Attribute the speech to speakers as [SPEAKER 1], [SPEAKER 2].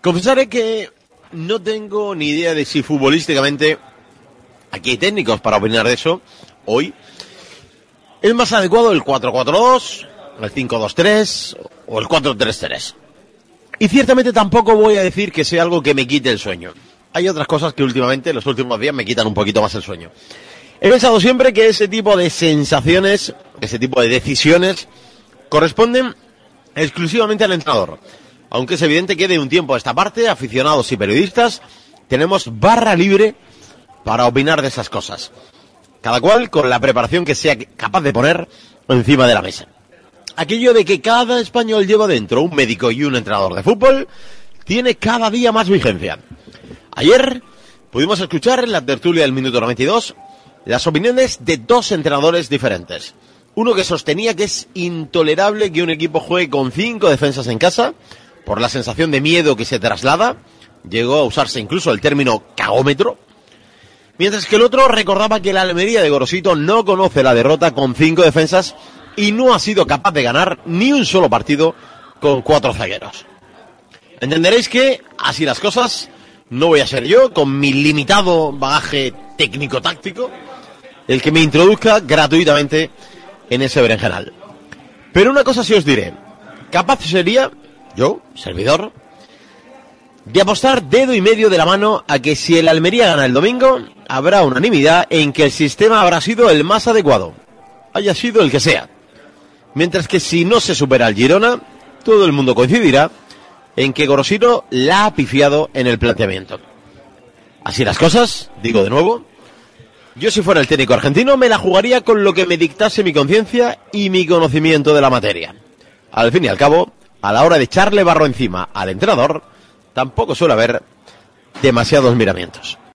[SPEAKER 1] Confesaré que no tengo ni idea de si futbolísticamente, aquí hay técnicos para opinar de eso, hoy, es más adecuado el 4-4-2, el 5-2-3 o el 4-3-3. Y ciertamente tampoco voy a decir que sea algo que me quite el sueño. Hay otras cosas que últimamente, en los últimos días, me quitan un poquito más el sueño. He pensado siempre que ese tipo de sensaciones, ese tipo de decisiones, corresponden exclusivamente al entrenador. Aunque es evidente que de un tiempo a esta parte, aficionados y periodistas, tenemos barra libre para opinar de esas cosas. Cada cual con la preparación que sea capaz de poner encima de la mesa. Aquello de que cada español lleva dentro un médico y un entrenador de fútbol tiene cada día más vigencia. Ayer pudimos escuchar en la tertulia del minuto 92 las opiniones de dos entrenadores diferentes. Uno que sostenía que es intolerable que un equipo juegue con 5 defensas en casa por la sensación de miedo que se traslada. Llegó a usarse incluso el término cagómetro. Mientras que el otro recordaba que la Almería de Gorosito no conoce la derrota con 5 defensas y no ha sido capaz de ganar ni un solo partido con 4 zagueros. Entenderéis que, así las cosas, no voy a ser yo, con mi limitado bagaje técnico-táctico, el que me introduzca gratuitamente en ese berenjenal. Pero una cosa sí os diré, capaz sería, yo, servidor, de apostar dedo y medio de la mano a que si el Almería gana el domingo, habrá unanimidad en que el sistema habrá sido el más adecuado, haya sido el que sea. Mientras que si no se supera el Girona, todo el mundo coincidirá en que Gorosito la ha pifiado en el planteamiento. Así las cosas, digo de nuevo, yo si fuera el técnico argentino me la jugaría con lo que me dictase mi conciencia y mi conocimiento de la materia. Al fin y al cabo, a la hora de echarle barro encima al entrenador, tampoco suele haber demasiados miramientos.